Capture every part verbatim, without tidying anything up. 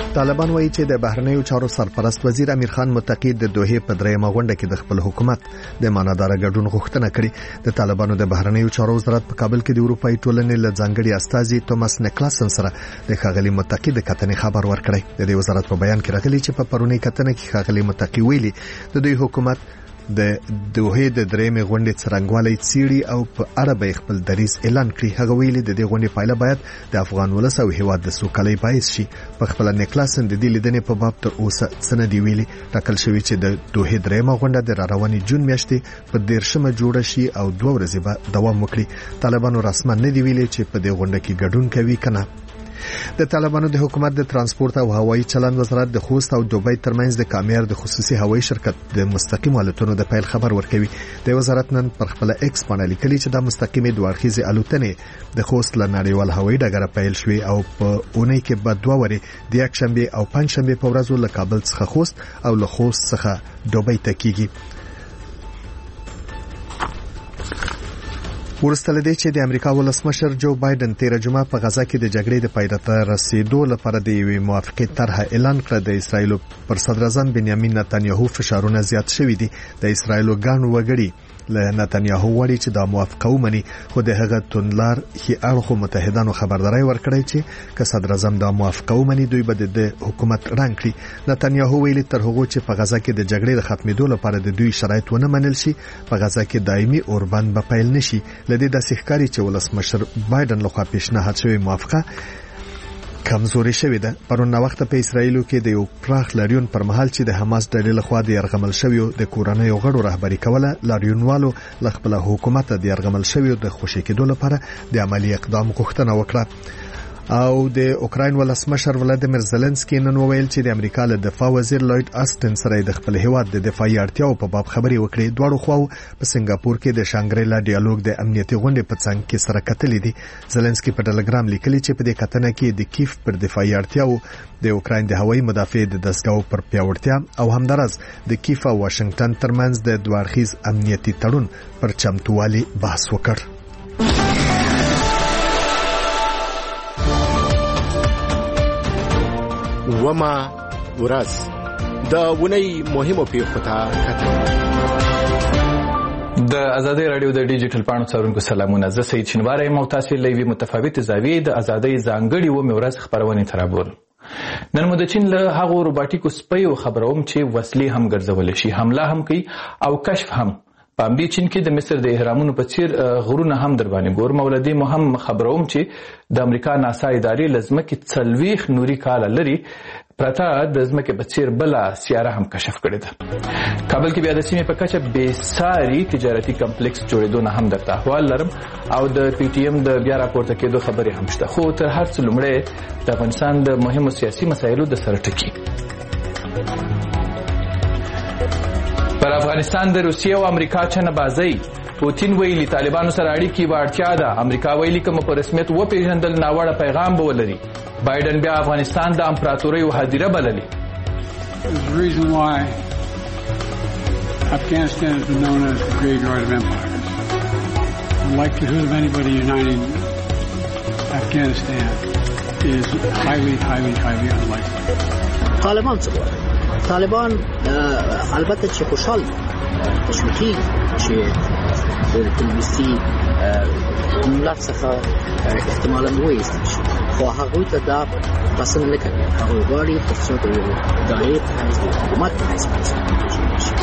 طالبان وایي چې د بهرنیو چارو سرپرست وزیر امیر خان متقی د دوحې په درېیمه غونډه کې د خپل حکومت د مانادار ګډون غوښتنه کړې. د طالبانو د بهرنیو چارو وزارت په کابل کې د اروپאי ټولنې له ځانګړي استازي توماس نیکلاسن سره د ښاغلي متقی د کتنې خبر ورکړی. د دې وزارت په بیان کې راغلي چې په پرونی کتنه کې ښاغلي متقی ویلي د دوی حکومت د دوحې د درېمې غونډې څرنګوالی څیړي او په اړه به خپل دریځ اعلان کړي. هغه ویلي د دې غونډې پایله باید د افغان ولس او هیواد د سوکالۍ باعث شي. په خپل نیکلاسن د دې لیدنې په باب تر اوسه څه نه دی ویلي. ټاکل شوی چې د دوحې درېمه غونډه د راروانې جون میاشتې په دیرشمه جوړه شي او دوه ورځې به دوام وکړي. طالبانو رسما نه دی ویلي چې په دې غونډه کې ګډون کوي کنه. د طالبانو د حکومت د ترانسپورت او هوایي چلند وزارت د خوست او دوبۍ ترمنځ د کامیار د خصوصي هوایي شرکت د مستقیم الوتنو د پیل خبر ورکوي. د وزارت نن پر خپل ایکس باندې لیکلي چې د مستقیمې دوه اړخیزې الوتنې د خوست له نړیوال هوایي ډګر پیل شوې او په اونۍ کې به دوه ورې د یکشنبه او پنځشنبه په ورځو له کابل څخه خوست او له خوست څخه دوبۍ ته کیږي. ورسته لدې چې د امریکا ولسمشر جو بایدن تیر جمعه په غزا کې د جګړې د پای ته رسیدو لپاره د یوې موافقې طرح اعلان کړ. د اسرایل پر صدر اعظم بنیامین نتنیاهو فشارونه زیات شوي دي. د اسرایل ګڼ وګړي له نتنیاهو وړي چې دا موافقه ومني، خو د هغه توندلار هي اړخو متحدانو خبرداري ورکړی چې که صدر اعظم دا موافقه ومني دوی به د حکومت رنګ کړي. نتنیاهو ویلي تر هغه چې په غزا کې د جګړې د ختمېدو لپاره د دوی شرایط ونه منل شي په غزا کې دایمي اوربند به پیل نشي. لدې د سحکاري چې ولسمشر بایدن لخوا پیشنهاد شوی موافقه کمزوري شوې ده. پرون وخت په اسرایلو کې د یو پراخ لاریون پر مهال چې د حماس ډلې لخوا د يرغمل شویو د کورنۍ غړو رهبری کوله، لاریونوالو ل خپل حکومت د يرغمل شویو د خوشی کېدو لپاره د عملی اقدام غوښتنه وکړه. او د اوکراین ولسمشر ولادیمیر زيلنسکي نن وویل چې د امریکا له دفاع وزیر لوید آستن سره د خپل هیواد د دفاعي اړتیاو په باب خبري وکړي. دواړو خواو په سنگاپور کې د شانګریلا ډیالوګ د امنیتي غونډې په څنګ کې سره کتلې دي. زيلنسکي په ټلګرام لیکلي چې په دې کتنه کې د کیف پر دفاعي اړتیاو د اوکراین د هوایي مدافع د دستګاو پر پیاوړتیا او همدارس د کیف او واشنگټن ترمنځ د دوه اړخیز امنیتي تړون پر چمتووالي بحث وکړ. وما ورځ د ونی مهمو پیښو ته کتل. د ازادي رادیو د ډیجیټل پاڼو څارونکو سلامونه. زه سید شینواری یم او تاسو لوي متفاوت زاویې د ازادي ځانګړي و مورز خبرونه ترابول. نن مو د چین له هغو روباټیکو سپیو خبروم چې وسلې هم ګرځول شي، حمله هم کوي او کشف هم. په امریکا چین کې د مصر د اهرامونو په څیر غرونه هم در باندې ګور. مولدي مهم خبروم چې د امریکا ناسا ادارې لزمکه څلويخ نوري کال لري پرته د زمکه په څیر بل سیاره هم کشف کړې ده. کابل کې بیا د سیمې په کچه بې ساري تجارتي کمپلیکس جوړېدو نه هم درته احوال لرم او د پی ټی ایم د بیا راپورته کېدو خبرې هم شته. خو تر هر څه لومړی د افغانستان د مهمو سیاسي مسایلو د سره ټکی. پر افغانستان د روسیې او امریکا چنه بازی. پوتین ویلي طالبانو سره اړیکې واړتیا ده. امریکا ویلي کوم په رسمیت و پیژندل ناوړه پیغام به ولري. بایدن بیا افغانستان د امپراتورۍ هدیره بللي. The reason why Afghanistan has been known as the graveyard of empires. The likelihood of anybody uniting Afghanistan is highly, highly, highly unlikely. طالبان څه غواړي؟ طالبان البته چې خوشحال تشویقي چې د تلویزیوني ملت څخه احتمالاً وایستل شي، خو هغوی ته دا پسند نه کوي. هغوی غواړي تر څو د یو دایره په حیث د حکومت په حیث وپېژندل شي.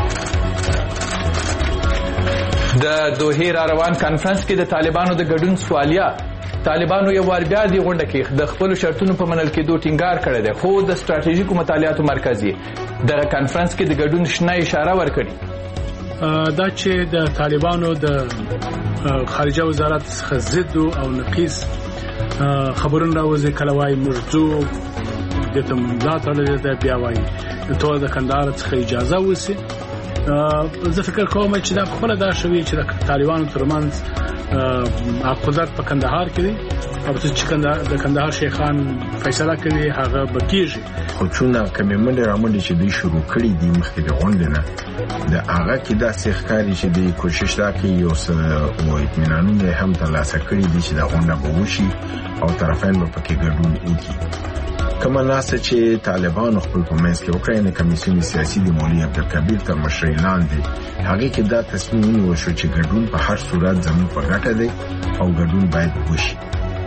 د دوحې را روان کانفرنس کې د طالبانو د ګډون سوالیه. طالبانو یو وار بیا دی غونډه کې د خپل شرطونو په منل کېدو ټینګار کړی دی، خو د ستراتیژیکو مطالعاتو مرکزي دغه کانفرنس کې د ګډون شنه اشاره ورکړي. دا چې د طالبانو د خارجه وزارت څخه ضد او نقیص خبرونه راوځي. کله وايي مرزو د تملا تړلې ده، بیا وايي ټول د کندهار څخه اجازه وسی. زه فکر کوم چې دا خپل دا شوی چې د طالبانو ترمنځ قدرت په کندهار کې دی او چې د کندهار شیخان فیصله کوي هغه بکیږي. خو چونه کومې منډه رامنډه چې دوی شروع کړي دي مخکې د غونډې نه د هغه کې داسې ښکاري چې دوی کوشش دا کوي یو څه و اطمینانونه هم ترلاسه کړي دي چې دا غونډه به وشي او طرفین به پکې ګډون وکړي. کومه ناسه چې طالبان خپل په منځ کې وکړي نه کمیسیون سیاسي د مولوي عبدالکبیر تر مشرۍ لاندې هغه کې دا تصمیم ونیول شو چې ګډون په هر صورت زموږ په ګټه دی او ګډون باید وشي.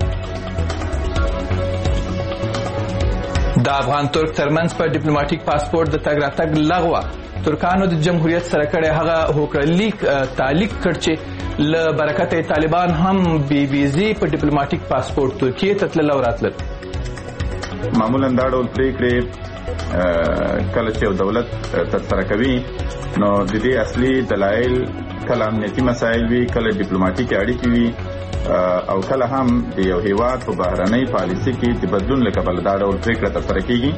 د افغان ترک ترمنځ په ډیپلوماټیک پاسپورت د تګ راتګ لغوه ترکانو د جمهوریت سره کړی هغه هوکړلیک تعلیق کړ چې له برکته طالبان هم بي ویزې په ډیپلوماټیک پاسپورت ترکیه ته تلل او راتلل. معمولا دا ډول پریکړې کله چې یو دولت ترسره کوي نو د دې اصلي دلایل کله امنیتي مسایل وي، کله ډیپلوماټیکي اړیکې وي او کله هم د یو هیواد په بهرنۍ پالیسي کې د بدلون له کبله دا ډول پریکړه ترسره کیږي.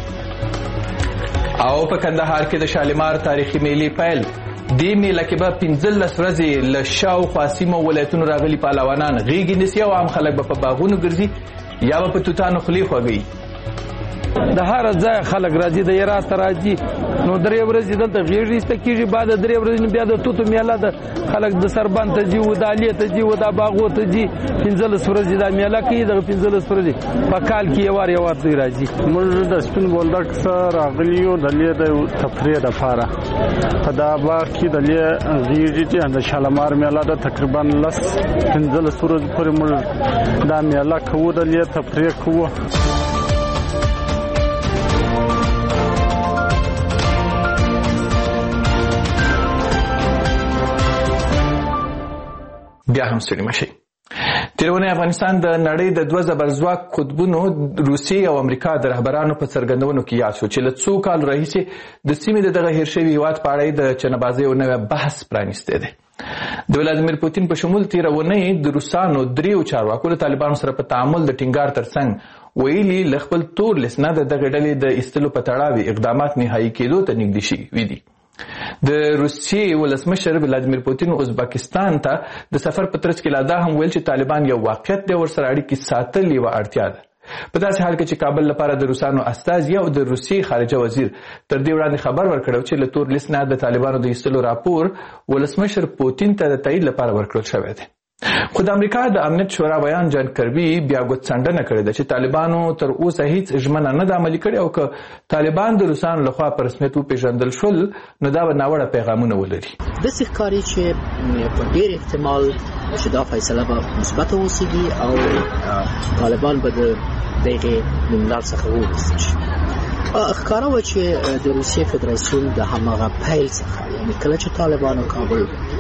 او په کندهار کې د شالمار تاریخي میلې پیل. دې میله کې به پنځلس ورځې له شاوخوا سیمو ولایتونو راغلي پهلوانان غیږې نیسي او عام خلک به په باغونو ګرځي یا به په توتانو خولې خوږوي. د هر ځای خلک راځي، د هرات راځي، نو درې ورځې دلته غیږ ایسته کېږي، بعد درې ورځې بیا د توتو میله ده، خلک د سربند ته ځي، ودالې ته ځي، ودا باغو ته ځي. پنځلس ورځې دا میله کوي، دغه پنځلس ورځې په کال کې یو وار یو وار دوی راځي. موږ د سپین بولدک څخه راغلي یو د دې د تفریح دپاره په دا باغ کې د دې غیږې چې د شالمار میله ده، تقریبا لس پنځلس ورځې پورې موږ دا میله کوو، د دې تفریح کوو. بیا هم ستړي مشي. تیرونه افغانستان د نړۍ د دوه زبرځواک قطبونو روسیې او امریکا د رهبرانو په څرګندونو کې یاد شو چې له څو کال راهیسې د سیمې د دغه هیر شوي هیواد په اړه د چنه‌بازۍ یو نوی بحث پرانیستی دی. د ولادیمیر پوتین په شمول تیره اونۍ د روسانو دریو چارواکو له طالبانو سره په تعامل د ټینګار ترڅنګ ویلي له خپل تور لیست نه د دغه ډلې د ایستلو په تړاو اقدامات نهایي کېدو ته نږدې شوي دي. د روسیې ولسمشر ولادیمیر پوتین ازبکستان ته د سفر په ترڅ کې لا دا هم ویل چې طالبان یو واقعیت دی، ورسره اړیکې ساتل یوه اړتیا ده. په داسې حال کې چې کابل لپاره د روسانو استازي او د روسیې خارجه وزیر تر دې وړاندې خبر ورکړی چې له تور لیست نه د طالبانو د ایستلو راپور ولسمشر پوتین ته د تایید لپاره ورکړل شوی دی. خو د امریکا د امنیت شورا بیان جان کربي بیا ګوتڅنډنه کړې ده چې طالبانو تر اوسه هیڅ ژمنه نه ده عملي کړې او که طالبان د روسانو لخوا په رسمیت وپېژندل شول نو دا به ناوړه پیغامونه ولري. داسې ښکاري چې په ډېر احتمال چې دا فیصله به مثبته اوسېږي او طالبان به د دغې نوملړ څخه وویستل شي. ښکاره وه چې د روسیې فدراسیون د هماغه پیل څخه یعنې کله چې طالبانو کابل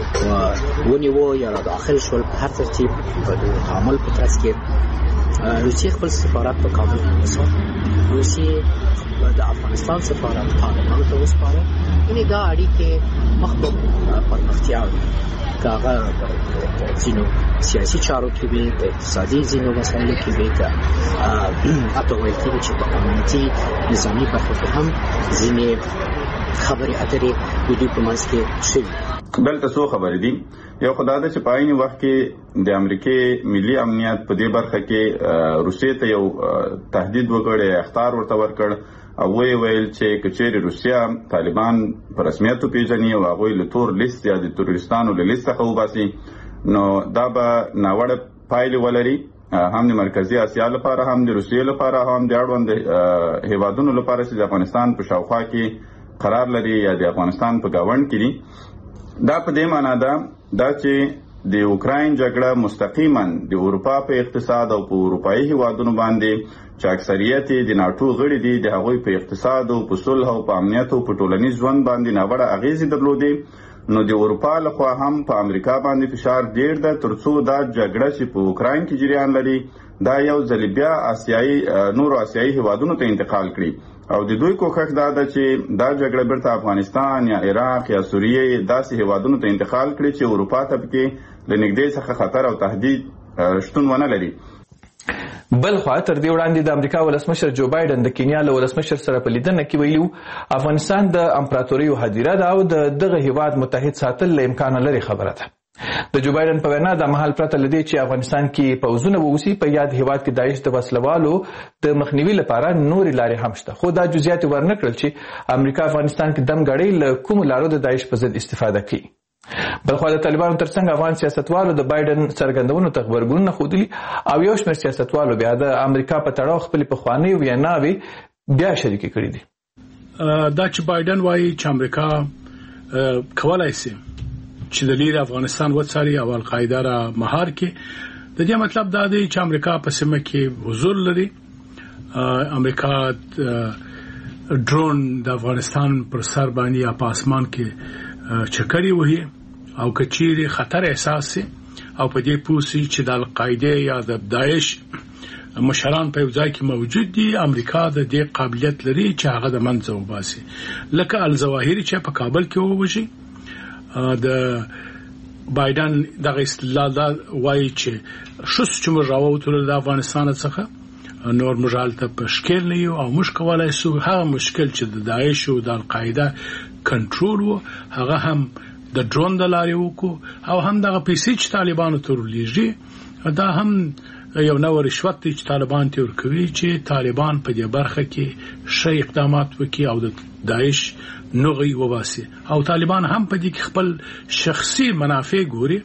ونیوه یا را داخل شول په هر ترتیب په تعامل په ترڅ کې روسیې خپل سفارت په کابل کې وسپاره، روسیې د افغانستان سفارت طالبانو ته وسپاره. یعنې دا اړیکې مخ په پرمختیا که هغه ځینو سیاسي چارو کې وي، په اقتصادي ځینو مسایلو کې وي، که حتی ویل کېږي چې په امنیتي نظامي برخو کې هم ځینې خبرې اترې د دوی په منځ کې شوي. دلته څو خبرې دي. یو خو دا ده چې په عین وخت کې د امریکې ملي امنیت په دې برخه کې روسیې ته یو تهدید وکړ، اخطار ورته ورکړ او وی ویل چې کچېرې روسیا طالبان په رسمیت وپېژني او هغوی له تور لیست یا د تروریستانو له لیست څخه وباسي نو دا به ناوړه پایلې ولري، هم د مرکزي اسیا لپاره، هم د روسیې لپاره، هم د اړوند هیوادونو لپاره چې د افغانستان په شاوخوا کې قرار لري یا د افغانستان په ګاونډ کې دي. دا په دې معنا ده دا چې د اوکراین جګړه مستقیما د اروپا په اقتصاد او په اروپایي هیوادونو باندې چې اکثریت د ناټو غړي دي د هغوی په اقتصاد او په صلح او په امنیت او په ټولنیز ژوند باندې ناوړه اغیزې درلودې، نو د اروپا لخوا هم په امریکا باندې فشار ډیر ده ترڅو دا جګړه چې په اوکراین کې جریان لري دا یو ځل بیا آسیایي نورو آسیایي هیوادونو ته انتقال کړي او د دوی کوښښ دا ده چې دا جګړه بیرته افغانستان یا عراق یا سوریې داسې هیوادونو ته انتقال کړي چې اروپا ته پکې له نږدې څخه خطر او تهدید شتون ونه لري. بل خوا تر دې وړاندې د امریکا ولسمشر جو بایدن د کینیا له ولسمشر سره په لیدنه کې ویلي افغانستان د امپراتوریو هدیره ده او د دغه هیواد متحد ساتل له امکانه لري خبره ده. د جو بایدن په وینا د مهال پرته لدی چې افغانستان کې پوځونه ووسی په یاد هیواد کې داعش د وسلوالو د مخنیوي لپاره نورې لارې هم شته، خو دا جزئیات ورنکړل چې امریکا افغانستان کې دم غړي له کوم لارو د داعش په ضد استفاده کوي. بلخو د طالبانو ترڅنګ افغان سیاستوالو د بایدن څرګندونو ته غبرګون خودلی او یو شمېر سیاستوالو بیا د امریکا په تړاو خپل پخوانی ویناوي بیا شریک کړي دي. دا چې بایدن وایي چې امریکا کولای شي چې د لیر افغانستان وڅاري او القاعده را مهار کړي، د دې مطلب دا دی چې امریکا په سیمه کې حضور لري. امریکا ډرون د افغانستان پر سر باندې یا په اسمان کې چکرې وهي او کچېرې خطر احساس شي او په دې پوسي چې د القاعده یا د داعش مشران په ځای کې موجود دي، امریکا د دې قابلیت لري چې هغه د منځه وباسي. لکه الظواهری چې په کابل کې ووجي، د بایدن دغه استدلال دا وایي چې شوس چې موږ راووتل د افغانستان څخه نور موږ هلته په شکل نه یو او موږ کولای شو هغه مشکل چې د داعش او د القاعده کنټرول وو هغه هم د ډرون د لارې وکړو او هم دغه پیسې چې طالبانو ته ورلیږي دا هم یو نوع رشوت دی چې طالبان ته ورکوي چې طالبان په دې برخه کې شي اقدامات وکړي او د داعش نغي وباسي او طالبان هم په دې کې خپل شخصي منافع ګوري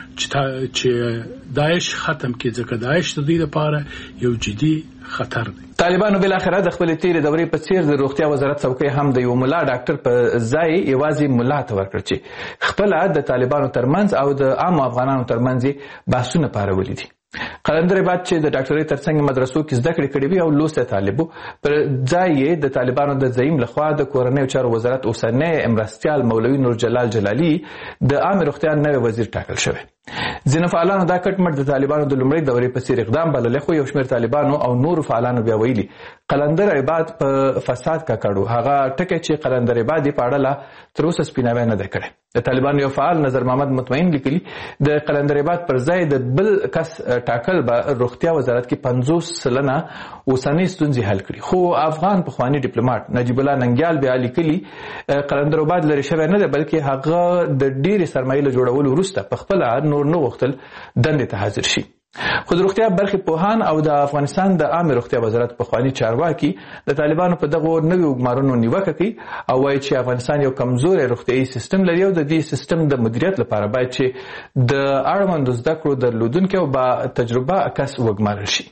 چې داعش ختم کړي، ځکه داعش د دې لپاره یو جدي خطر دی. طالبانو بل اخر د خپل تیر دورې په څیر د روغتیا وزارت څوکۍ هم د یو مولا ډاکټر په ځای یوازې مولا ته ورکړ چې خپل د طالبانو ترمنځ او د عام افغانانو ترمنځ بحثونه پارولي دي. قلندر بعد چې د ډاکټرۍ ترڅنګ مدرسو کې زده کړې کړې وي او لوسته طالبو پر ځای د طالبانو د زعیم لخوا د کورنۍ چارو وزارت اوسنی امرستیال مولوي نور جلال جلالي د عام روغتیا نوی وزیر ټاکل شوی. ځینې فعالانو دا کټ مټ د طالبانو د لومړۍ دورې په څیر اقدام بللی، خو یو شمېر طالبانو او نورو فعالانو بیا ویلي قلندر عباد په فساد ککړو. هغه ټکی چې قلندر عباد یې په اړه لا تر اوسه سپیناوی نه دی کړی. د طالبانو یو فعال نظر محمد مطمئن لیکلي د قلندر عباد پر ځای د بل کس ټاکل به روغتیا وزارت کې پنځوس سلنه اوسنۍ ستونزې حل کړي. خو افغان پخوانی ډیپلوماټ نجیب الله ننګیال بیا لیکلي قلندر عباد لرې شوی نه دی، بلکې هغه د ډېرې سرمایې له جوړولو وروسته پخپله نور نه غوښتل دندې ته حاضر شي. خو د روغتیا برخې پوهان او د افغانستان د عامه روغتیا وزارت پخوانی چارواکي د طالبانو په دغو نویو ګمارونو نیوکه کوي او وایي چې افغانستان یو کمزوری روغتیايي سیستم لري او د دې سیستم د مدیریت لپاره باید چې د اړوندو زده کړو درلودونکي او با تجربه کس وګمارل شي.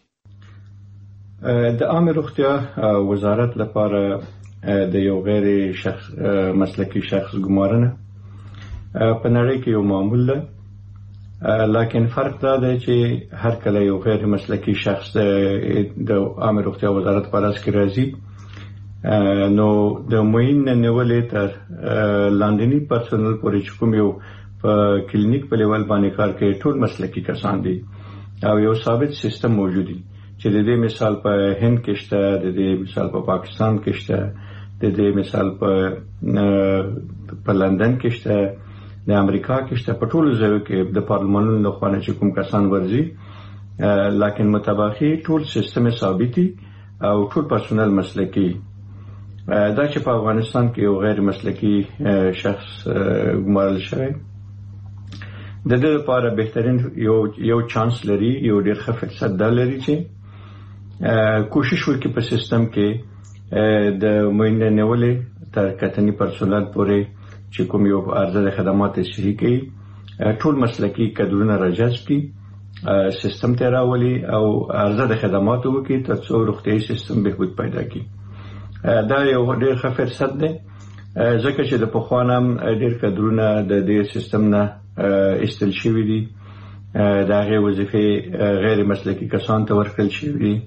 د عامه روغتیا وزارت لپاره د یو غیر شخص مسلکي شخص ګمارنه په نړۍ کې یو معمول ده، لکن فرق دا دی چې هر کله یو غیر مسلکي شخص د عامه روغتیا وزارت په لاس کې راځي نو د معین نه نیولې تر لاندني پرسونل پورې چې کوم یو په کلینیک په لیول باندې کار کوي ټول مسلکي کسان دي او یو ثابت سیستم موجود دی چې د دې مثال په هند کې شته، د دې مثال په پاکستان کې شته، د دې مثال په په لندن کې شته، د امریکا کې شته، په ټولو ځایو کې د پارلمانونو له خوا نه چې کوم کسان ورځي، لکن متباخي ټول سیستم ثابتي او ټول پرسونل مسلکي. دا چې په افغانستان کې یو غیر مسلکي شخص ګمارل شوی د دې لپاره بهترین یو یو چانس لري، یو ډېر ښه فرصت دا لري چې کوشش وکړي په سیستم کې د معین نیولې تر کتنی پرسونل پورې چې کوم یو ارزه خدمات صحیح کوي ټول مسلکي کډرونه راجذب کړي، سیستم ته راولي او ارزه خدمات وکړي ترڅو روغتیايي سیستم بهبود پیدا کړي. دا یو ډېر ښه فرصت دی ځکه چې د پخوانم ډېر کډرونه د دې سیستم نه ایستل شوي دي، د هغې وظیفې غیر مسلکي کسان ته ورکړل شوي دي.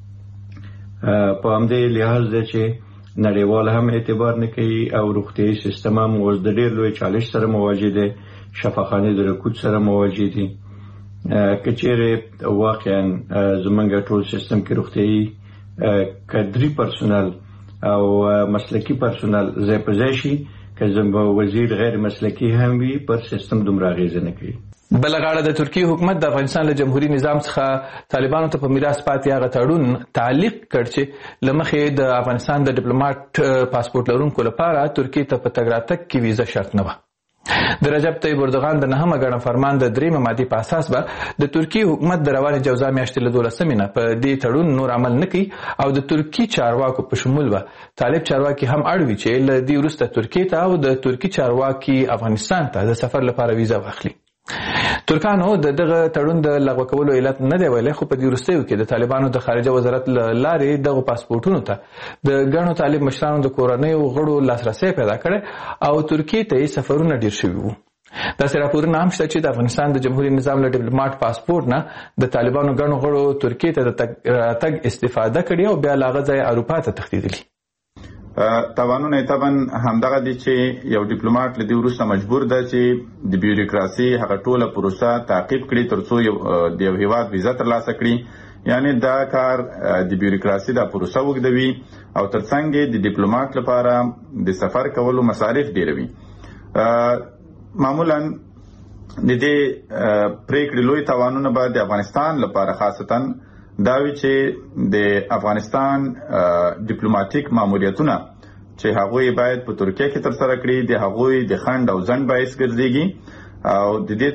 په همدې لحاظ دی چې نړیوال هم اعتبار نه کوي او روغتیايي سیستم هم اوس د ډېر لوی چالش سره مواجه دی، شفاخانې د رکود سره مواجه دي. که چیرې واقعا زمونږ ټول سیستم کې روغتیايي کادري پرسونل او مسلکي پرسونل ځای په ځای شي، که زموږ وزیر غیر مسلکي هم وي پر سیستم دومره اغېزه نه کوي. بل غاړه د ترکیه حکومت د افغانستان له جمهوریت نظام څخه طالبانو ته په میراث پاتې هغه تړون تعلیق کړ چې له مخې د افغانستان د ډیپلوماټ پاسپورت لرونکو لپاره ترکیه ته په تګ راتګ کې ویزه شرط نه وه. د رجب طیب اردوغان د نهمه ګڼه فرمان د درېیمه مادې په اساس به د ترکیې حکومت د روانې جوزا میاشتې له دولسمې نه په دې تړون نور عمل نه کوي او د ترکي چارواکو په شمول به طالب چارواکي هم اړ وي چې له دې وروسته ترکیې ته او د ترکي چارواکي افغانستان ته د سفر لپاره ویزه واخلي. ترکانو د دغه تړون د لغوه کولو علت نه دی ویلی، خو په دې وروستیو کې د طالبانو د خارجه وزارت له لارې دغو پاسپورټونو ته د ګڼو طالب مشرانو د کورنیو غړو لاسرسی پیدا کړی او ترکیې ته یې سفرونه ډېر شوي وو. داسې راپورونه هم شته چې د افغانستان د جمهوري نظام له ډیپلوماټ پاسپورټ نه د طالبانو ګڼو غړو ترکیې ته د راتګ استفاده کړې او بیا له هغه ځایه اروپا ته تښتېدلي. تاوانونه یې طبعا همدغه دي چې یو ډیپلوماټ له دې وروسته مجبور ده چې د بیوروکراسي هغه ټوله پروسه تعقیب کړي تر څو د یو هیواد ویزه ترلاسه کړي. یعنی دا کار د بیوروکراسي دا پروسه اوږدوي او ترڅنګ د ډیپلوماټ لپاره د سفر کولو مصارف ډېروي. معمولا د دې پریکړې لوی تاوانونه به د افغانستان لپاره خاصتا دا وی چې د افغانستان ډیپلوماټیک ماموریتونه چې هغوی باید په ترکیه کې ترسره کړي د هغوی د خنډ او ځنډ باعث ګرځېږي او د دې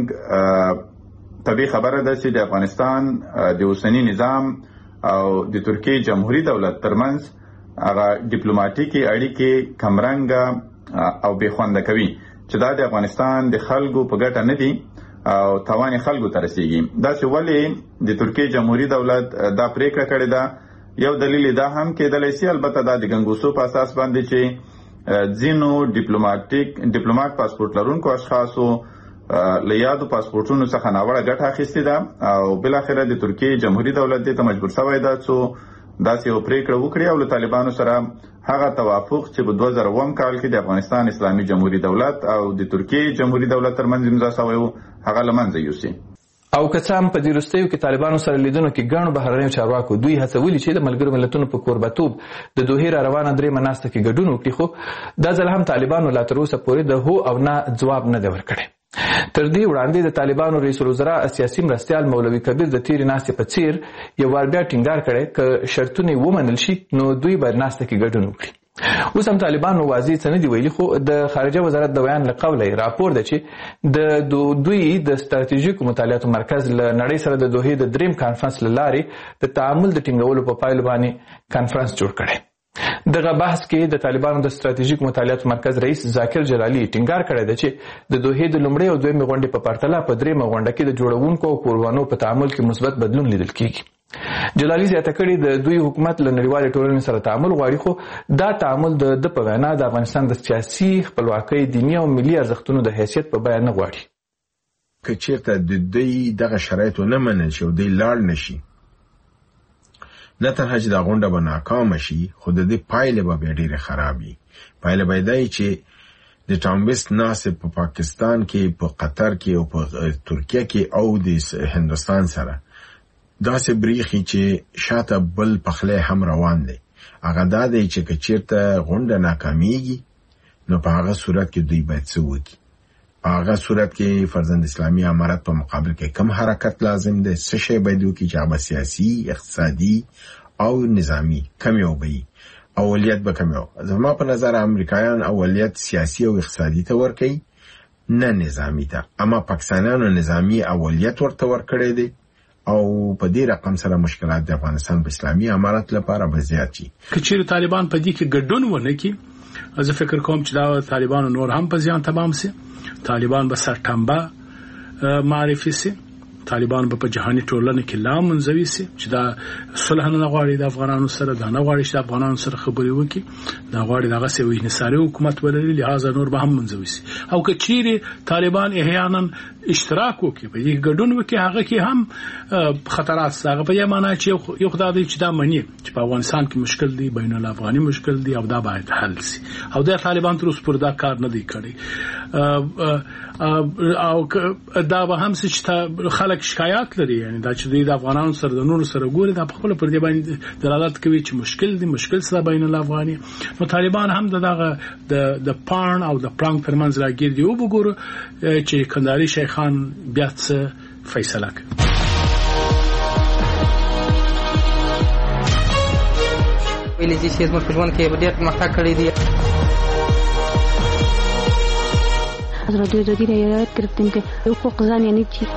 ترڅنګ طبیعي خبره ده چې د افغانستان د اوسني نظام او د ترکیې جمهوري دولت ترمنځ هغه ډیپلوماټیکي اړیکې کمرنګه او بې خونده کوي چې دا د افغانستان د خلکو په ګټه نه دي او تاوان خلکو ته رسیږي. دا چې ولې د ترکیې جمهوري دولت دا پریکړه کړې ده، یو دلیل دا هم کېدلی سي البته دا د ګنګوسو په اساس باندې چې ځینو ډیپلوماټیک ډیپلوماټ پاسپورټ لرونکو اشخاصو له یادو پاسپورټونو څخه ناوړه ګټه اخیستې ده او بالاخره د ترکیې جمهوري دولت دې ته مجبور شوی ده څو داسې یو پریکړه وکړي او له طالبانو سره هغه توافق چې په دوه زره اووم کال کې د افغانستان اسلامي جمهوري دولت او د ترکیې جمهوري دولت ترمنځ امضا شوی و هغه له منځه یوسي. او که څه هم په دې وروستیو کې طالبانو سره لیدنو کې ګڼو بهرنیو چارواکو دوی هڅولي چې د ملګرو ملتونو په کوربتوب د دوحې را روانه درېیمه ناسته کې ګډون وکړي، خو دا ځل هم طالبانو لا تر اوسه پورې د هو او نه ځواب نه دی ورکړی. تر دې وړاندې د طالبانو رئیس الوزرا سیاسي مرستیال مولوي کبیر د تیرې ناستې په څیر یو وار بیا ټینګار کړی که شرطونه یې ومنل شي نو دوی باید ناسته کې ګډون وکړي. اوس هم طالبانو واضح څه نه دي ویلي، خو د خارجه وزارت د بیان له قوله راپور ده چې د دوی د ستراتیژیکو مطالعاتو مرکز له نړۍ سره د دوحې د دریم کانفرنس له لارې د تعامل د ټینګولو په پایلو باندې کانفرنس جوړ کړی. دغه بحث کې د طالبانو د ستراتیژیک مطالعاتو مرکز رئیس ذاکر جلالي ټینګار کړی دی چې د دوحې د لومړۍ او دویمې غونډې په پرتله په درېیمه غونډه کې د جوړونکو او کوربانو په تعامل کې مثبت بدلون لیدل کیږي. جلالي زیاته کړې د دوی حکومت له نړیوالې ټولنې سره تعامل غواړي، خو دا تعامل د ده په وینا د افغانستان د سیاسي خپلواکۍ، دیني او ملي ارزښتونو د حیثیت په بیان نه غواړي. که چېرته د دوی دغه شرایط ونه منل شي او دوی لاړ نه شي، نه تنها چې دا غونډه به ناکامه شي خو د دې پایلې به بیا ډېرې خراب وي. پایله به یې دا وي چې د ټرامپسټ ناستې په پاکستان کې، په قطر کې او په ترکیه کې او د هندوستان سره داسې بریخي چې شاته بل پخلی هم روان دی. هغه دا دی چې که چېرته غونډه ناکامیږي نو په هغه صورت کې دوی باید څه وکړي. په هغه صورت کې فرزند اسلامي امارت په مقابل کې کم حرکت لازم دی، څه شی باید وکړي چې هغه سیاسي، اقتصادي او نظامی کم یو به اولویت به کم یو. زما په نظر امریکایان اولویت سیاسي او اقتصادي ته ورکوي نه نظامی ته، اما پاکستانیانو نظامی اولویت ورته ورکړی دی او په دې رقم سره مشکلات د افغانستان په اسلامي امارت لپاره به زیات شي. که چیرې طالبان په دې کې ګډون ونه کړي، زه فکر کوم چې دا طالبانو نور هم په زیان تمام سي. طالبان به سرټمبه معرفي سي، طالبان به په جهاني ټولنه کې لا منزوي سي چې دا صلح نه غواړي د افغانانو سره، دا نه غواړي چې د افغانانو سره خبرې وکړي، دا غواړي دغه څه وي انحصاري حکومت ولري، لہذا نور به هم منزوي سي. او که چیرې طالبان احیانا اشتراک وکړي، په دې ګډون وکړي، هغه کې هم خطرات سته. هغه په دې معنی چې یو خدای دی چې دا مني چې په افغانستان کې مشکل دی، بین الافغاني مشکل دی او دا باید حل سي، او د طالبان تر اوسه پورې دا کار نه دی کړی. او دا به هم چې خلک شکایات لري، یعنی دا چې د افغانانو سره د نورو سره ګوري، دا په خپل پر دې باندې دلالت کوي چې مشکل دی، مشکل سره بین الافغاني. نو طالبان هم دغه د د پان او د پړنګ ترمنځ راګیر دی. وګورو چې کندهاري شیخان بیا څه فیصله کوي. ویلې چې زموږ په ژوند کې ډېر پرمختګ کړی دی. رادیو آزادی را یاد گرفتیم که حقوق زن یعنی چی.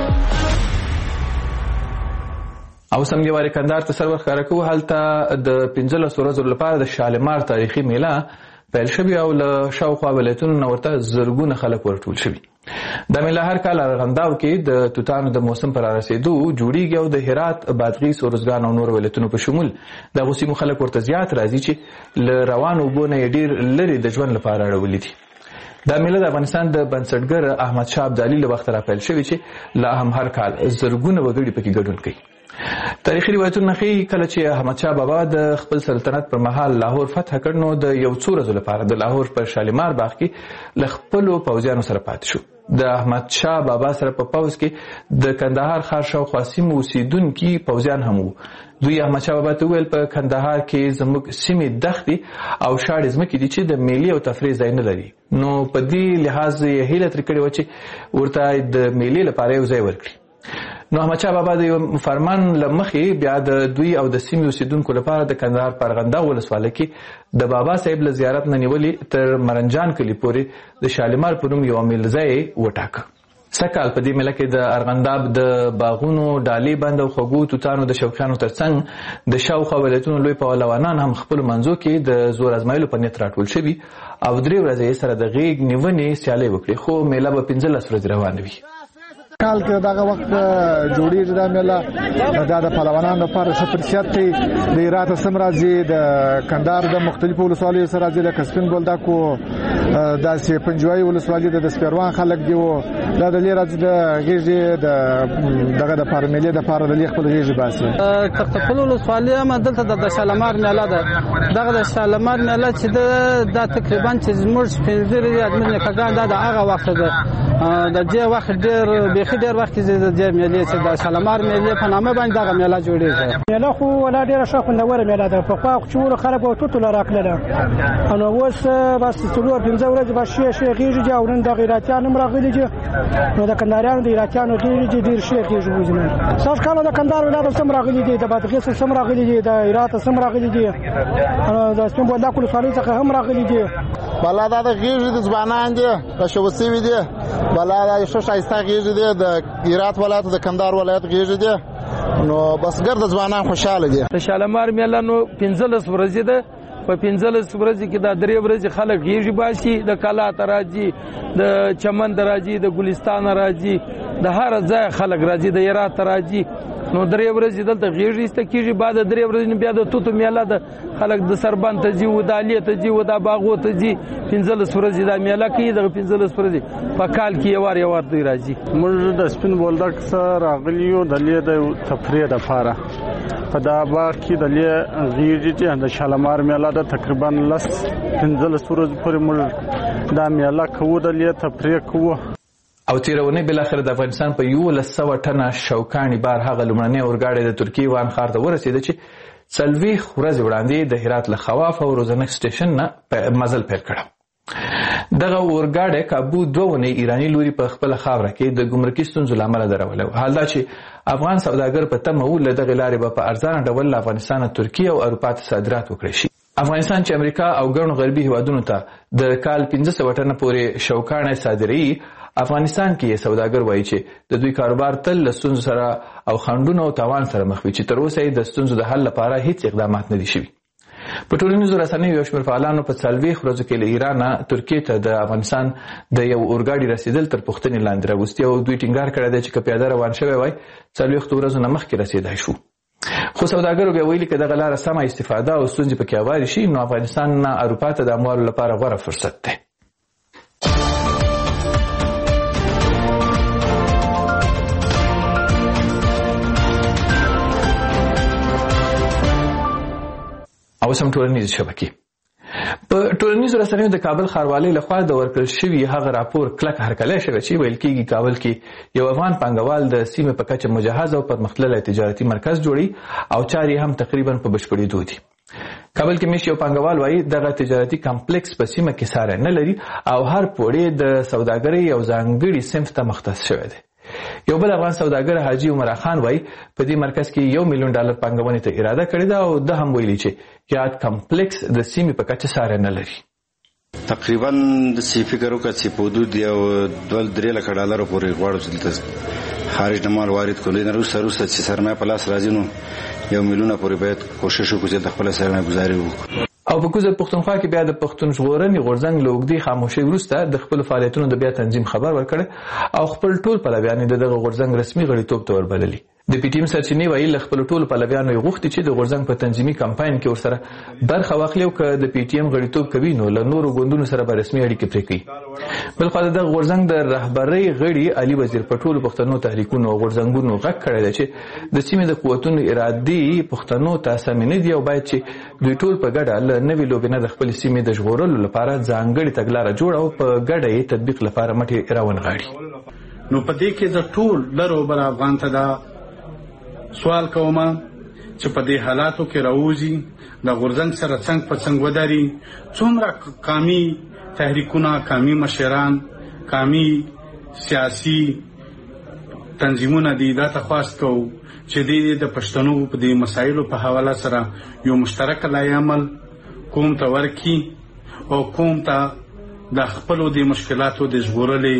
او سمګواري کندهار ته سر ورخاره کوو هلته د پنځلسو ورځو لپاره د شالمار تاریخي میله پیل شوې او له شاوخوا ولایتونو نه ورته زرګونه خلک ورټول شوي. دا میله هر کال ارغنداو کې د توتانو د موسم پر رارسېدو جوړیږي او د هرات، بادغیس، ارزګان او نور ولایتونو په شمول دغو سیمو خلک ورته زیات راځي چې له روانو اوبو نه یې ډېر لرې د ژوند لپاره اړولي دي. دا میله د افغانستان د بنسټګر احمد شاه ابدالي له وخته راپیل شوې چې لا هم هر کال زرګونه وګړي پکې ګډون کوي. تاریخي روایتونه ښیي کله چې احمد شاه بابا د خپل سلطنت پر مهال لاهور فتح کړ نو د یو څو ورځو لپاره د لاهور پر شالیمار باغ کې له خپلو پوځیانو سره پاتې شو. د احمد شاه بابا سره په پوځ کې د کندهار ښار شاوخوا سیمو اوسېدونکي پوځیان هم وو. دوی احمد شاه بابا ته وویل په کندهار کې زموږ سیمې دښتې او شاړې ځمکې دي چې د میلې او تفریح ځای نه لري. نو په دې لحاظ یې هیله ترې کړې وه چې ورته د میلې لپاره یو ځای ورکړي. نو احمد شاه بابا د یو فرمان له مخې بیا د دوی او د سیمې اوسېدونکو لپاره د کندهار په ارغنداو ولسوالۍ کې د بابا صاحب له زیارت نه نیولې تر مرنجان کلي پورې د شالمار په نوم یوه میلځای وټاکه. سږکال په دې میله کې د ارغنداب د باغونو ډالۍ بند او خوږو توتانو د شوقیانو ترڅنګ د شاوخوا ولایتونو لوی پهلوانان هم خپلو منځو کې د زور ازمایلو په نیت راټول شوي او درې ورځې سره د غیږ نیونې سیالۍ وکړي، خو میله به پنځلس ورځې روانه وي. کال کې دغه وخت جوړیږي دا میله دا د پهلوانانو لپاره ښه فرصت دی. د هرات سم راځي، د کندهار د مختلفو ولسوالیو سره راځي، لکه سپین بولدکو، داسې پنجوایي ولسوالي د سپیروان خلک دي وو دا د لې راځي د غیږې د دغه د پاره میلې د پاره د لې خپل غیږې باسي. تختخپل ولسوالي هم دلته د شالمار میله ده. دغه د شالمار میله چې دا تقریبا چې زموږ پنځه ادمنه کګان دا د هغه وخت ده د دې وخت ډېر بیخي ډېر وخت کې د دې میلې چې د شالمار میلې په نامه باندې دغه میله جوړېږي. میله خو ولا ډېره ښه خوندوره میله ده. پخوا خو چې ولو خلک به توتو له راکړله نو اوس بس څلور پنځه ورځې به ښې ښې غېږې دي او نن د غیراتیان هم راغلي دي. نو د کندهاریانو د هراتیانو غېږې دي ډېر ښې غېږې وځي. نن سږ کال د کندهار ولایت هم راغلي دي، د بادغیس هم راغلي دي، د هرات هم راغلي دي، د سپین بولدک ولسوالۍ څخه هم راغلي دي. بلا دا د غېږې د ځوانان دي که شوه سوي دي، بلا دا ښه ښایسته غېږې دي د هرات ولایت د کندهار ولایت غېږې دي. نو بس ګرد ځوانان خوشاله دي. د شالمار میله نو پنځلس ورځې ده. په پنځلس ورځې کې دا درې ورځې خلک غېږې باسي، د کلا ته راځي، د چمن ته راځي، د ګلستان راځي، د هر ځای خلک راځي، د هرات ته راځي. نو درې ورځې دلته غېږې ایسته کېږي. بعد درې ورځې بیا د توتو میله ده، خلک د سربند ته ځي، ودالې ته ځي، ودا باغو ته ځي. پنځلس ورځې دا میله کوي. دغه پنځلس ورځې په کال کې یو وار یو وار دوی راځي. موږ د سپین بولدک څخه راغلي یو د لې د تفریح دپاره. په دا باغ کې د لې غېږې چې د شالمار میله ده تقریبا لس پنځلس ورځې پورې موږ دا میله کوو، د لې تفریح کوو. او تیرونی بالاخره د افغانستان په یولس سوه ټنه شوکاني بار هغه لومړنی اورګاډی د ترکیې وان ښار ته ورسېده چې څلوېښت ورځې وړاندې د هرات له خواف او روزنک سټیشن نه مزل پیل کړی. دغه اورګاډی کابو دوه اونۍ ایراني لوري په خپله خاوره کې د ګمرکي ستونزو له امله درولی و. حال دا چې افغان سوداګر په تمه و له دغې لارې به په ارزانه ډول له افغانستانه ترکیې او اروپا ته صادرات وکړی شي. افغانستان چې امریکا او ګڼو غربي هیوادونو ته د کال پنځه سوه ټنه پورې شوکاڼی صادروي، افغانستان کې سوداګر وایي چې د دوی کاروبار تل له ستونزو سره او خنډونو او تاوان سره مخ وي چې تر اوسه یې د ستونزو د حل لپاره هیڅ اقدامات نه دي شوي. په ټولنیزو رسنیو یو شمېر فعالانو په څلوېښت ورځو کې له ایران نه ترکیې ته د افغانستان د یو اورګاډي رسېدل تر پوښتنې لاندې راوستي او دوی ټینګار کړی دی چې که پیاده روان شوی وای څلوېښتو ورځو نه مخکې رسېدای شو. خو سوداګرو بیا ویلي که دغه لاره سمه استفاده او ستونزې پکې هوارې شي نو افغانستان نه اروپا ته د اموالو لپاره غوره فرصت دی. او سم ټولنیز شبکې په ټولنیزو رسنیو د کابل ښاروالۍ لخوا د ورکړل شوي هغه راپور کلک هرکلی شوی چې ویل کېږي کابل کې یو افغان پانګوال د سیمې په کچه مجهز او پرمختللی تجارتي مرکز جوړي او چارې هم تقریبا په بشپړېدو دي. کابل کې مېشت یو پانګوال وایي دغه تجارتي کمپلیکس په سیمه کې ساری نه لري او هر پوړی د سوداګرۍ یو ځانګړي صنف ته مختص شوی دی. یو بل افغان سوداګر حاجي عمر خان وایي په دې مرکز کې یو میلیون ډالر پانګونې ته اراده کړې ده او ده هم ویلي چې یاد کمپلیکس د سیمې په کچه ساری نه لري. تقریبا د سی فکر وکړ چې په حدود یو دول درې لک ډالر پورې غواړو چې دلته خارج نه مال وارد کولای نه روسه روسه چې سرمایه په لاس راځي نو یو میلیونه پورې باید کوشش وکړو چې د خپل سرمایه گزاري وکړو. او په کوزه پښتونخوا کې بیا د پښتون ژغورنې غورځنګ له اوږدې خاموشۍ وروسته د خپل فعالیتونو د بیا تنظیم خبر ورکړ او خپل ټول پلویان د دغه غورځنګ رسمي غړیتوب ته وربللي. د پی ټی ایم سرچینې وایي له خپل ټولو پلویانو یې غوښتي چې د غورځنګ په تنظیمي کمپاین کې ورسره برخه واخلي او که د پی ټی ایم غړیتوب کوي نو له نورو ګوندونو سره به رسمي اړیکې پرې کوي. بلخوا د دغه غورځنګ د رهبرۍ غړي علي وزیر په ټولو پښتنو تحریکونو او غورځنګونو غږ کړی دی چې د سیمې د قوتونو ارادې پښتنو ته سمې نه دي او باید چې دوی ټول په ګډه له نوې لوبې نه د خپل سیمې د ژغورلو لپاره ځانګړې تګلاره جوړه او په ګډه یې تطبیق لپاره مټې راونغاړي. نو په دې کې د ټول لرو بر افغان ته دا سوال کوم چې په دې حالاتو کې راوځي د غورځنګ سره څنګه په څنګه وداري څومره قامي تحریکونه قامي مشران قامي سیاسي تنظیمونه دي دا تخواست کوو چې دې د پښتنو په دې مسایلو په حواله سره یو مشترک لای عمل کوم ته ورکی او کوم ته د خپلو د مشکلاتو د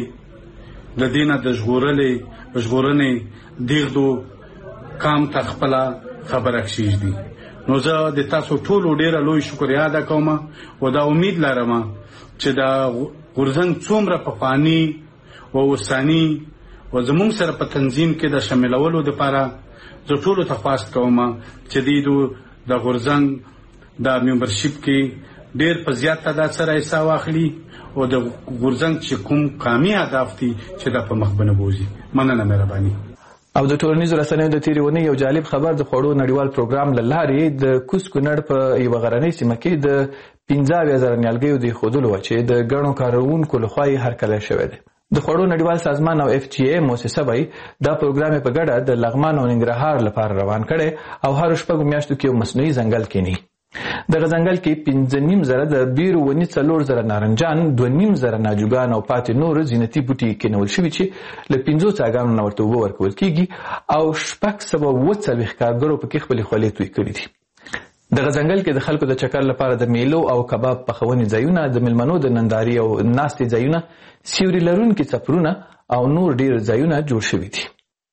ژغورلې د دینه د ژغورلې ژغورنې دیغدو کام ته خپل خبره کشیش دي. نو زه د تاسو ټولو ډیره لوی شکریا ادا کوم او دا امید لرم چې دا غورځنګ څومره په فانی او وسانی او زموږ سره په تنظیم کې د شاملولو لپاره زه ټولو ته خواست کوم چې د د غورځنګ د ممبرشپ کې ډیر په زیات تعداد سره حصہ واخلي او د غورځنګ چې کوم قامي اهداف دي چې د په مخ باندې بوزي. مننه مهرباني. او د ټولنیزو رسنیو د تیرې ونې یو جالب خبر د خوړو نړیوال پروګرام له لارې د کوز کونړ په یوه غرنۍ سیمه کې د پنځه اویا زره نیالګیو د ایښودلو وه چې د ګڼو کاروونکو لخوا یې هرکلی شوی دی. د خوړو نړیوال سازمان او اف جی ای موسسه وایي دا پروګرام په ګډه د لغمان او ننګرهار لپاره روان کړی او هر شپږو میاشتو کې یو مصنوعي ځنګل کینی. دغه ځنګل کې پنځه نیم زره د بیرو ونې څلور زره نارنجان دوه نیم زره ناجوګان او پاتې نور زینتي بوټي کینول شوي چې له پنځو څاګانو نه ورته اوبه ورکول کیږي او شپږ سوه اووه څلوېښت کارګرو پکې خپلې خولې توی کړي دي. دغه ځنګل کې د خلکو د چکر لپاره د میلو او کباب پخونې ځایونه د میلمنو د نندارې او ناستې ځایونه سیوري لرونکي څپرونه او نور ډیر ځایونه جوړ شوي دي.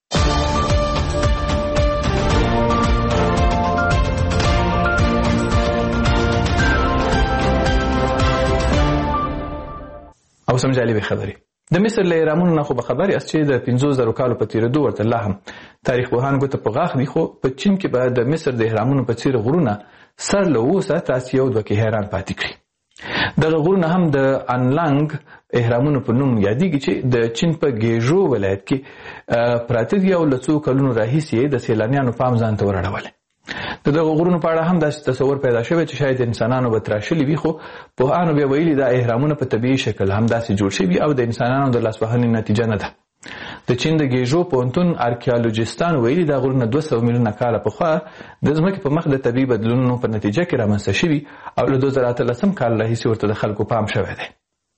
او سم جالبه خبرې د مصر له اهرامونو نه خو به خبر یاست چې د پنځو زرو کالو په تېرېدو ورته لا هم تاریخ پوهان ګوته په غاښ دي، خو په چین کې به د مصر د اهرامونو په څېر غرونه سر له اوسه تاسې یو دوه کې حیران پاتې کړي. دغه غرونه هم د انلانګ اهرامونو په نوم یادېږي چې د چین په ګیژو ولایت کې پراته دي او له څو کلونو راهیسې د سیلانیانو پام ځان ته ورړولی. د دغه غرونو په اړه هم داسې تصور پیدا شوی چې شاید انسانانو به تراشلي وي، خو پوهانو بیا ویلي دا اهرامونه په طبیعي شکل هم داسې جوړ شوي او د انسانانو د لاسوهنې نتیجه نه ده. د چین د ګیژو پوهنتون ارکیالوجستان ویلي دا غرونه دوه سوه میلیونه کاله پخوا د ځمکې په مخ د طبیعي بدلونونو په نتیجه کې رامنځته شوي او له دوه زره اتلسم کال راهیسې ورته د خلکو پام شوی دی.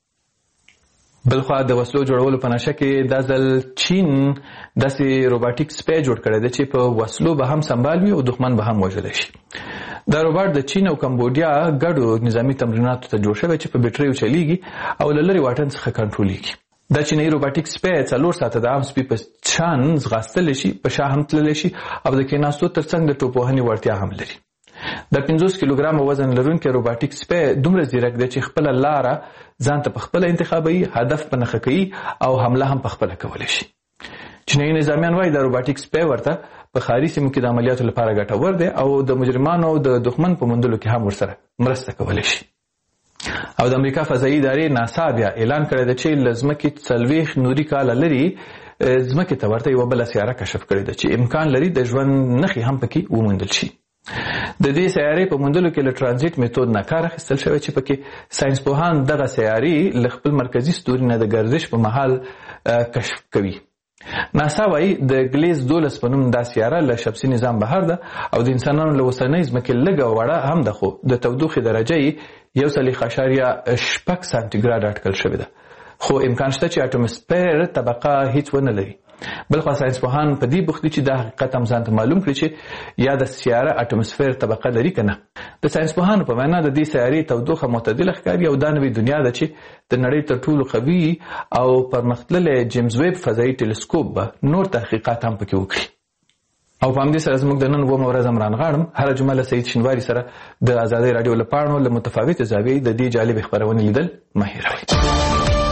بلخوا د وسلو جوړولو په نشه کې دا ځل چین داسې روباټیک سپی جوړ کړی دی چې په وسلو به هم سنبال وي او دښمن به هم وژلی شي. دا روباټ د چین او کمبودیا ګډو نظامي تمریناتو ته جوړ شوی چې په بیټریو چلیږي او له لرې واټن څخه کنټرولېږي. دا چینایي روباټیک سپی څلور ساعته د عام سپي په شان ځغاستلی شي، په شا هم تللی شي او د کېناستو تر څنګ د ټوپوهنې وړتیا هم لري. د پنځوس کیلوګرامه وزن لرونکی روباټیک سپی دومره ځیرک دی چې خپله لاره ځان ته پخپله انتخابوي، هدف په نښه کوي او حمله هم پخپله کولی شي. چینایي نظامیان وایي دا روباټیک سپی ورته په ښاري سیمو کې د عملیاتو لپاره ګټور دی او د مجرمانو او د دښمن په موندلو کې هم ورسره مرسته کولی شي. او د امریکا فضایي ادارې ناسا بیا اعلان کړی دی چې له ځمکې څلوېښت نوري کاله لرې ځمکې ته ورته یوه بله سیاره کشف کړې ده چې امکان لري د ژوند نښې هم پکې وموندل شي. د دې سیارې په موندلو کې له ترانزیت میتود نه کار اخیستل شوی چې پکې ساینس پوهان دغه سیارې له خپل مرکزي ستوري نه د ګرځش په مهال کشف کوي. ناسا وایي د ګلیز دولس په نوم دا سیاره له شمسي نظام بهر ده او د انسانانو له اوسنۍ ځمکې لږه وړه هم ده، خو د تودوخې درجه یې یو څلوېښت اعشاریه شپږ سانتي ګراډ اټکل شوې ده، خو امکان شته چې اټوموسفیر طبقه هیڅ ونه لري بل خو ساينس پوهان په دې بوخت دي چې دا حقیقت هم ځان ته معلوم کړي چې یا د سیاره اټموسفیر طبقه لري کنه. د ساينس پوهانو په معنا د دې سیارې تودوخه معتدله ښکاري او دا نوې دنیا ده چې د نړۍ تر ټولو قوي او پرمختللي جیمز ویب فضایي ټلسکوپ به نور تحقیقات هم پکې وکړي. او په همدې سره زموږ د نن ومه ورځ هم رانغاړم هره جمعه له سعید شینواري سره د ازادۍ راډیو له پاڼو له متفاوتې زاویې د دې جالبې خپرونې لیدل مه هېروئ.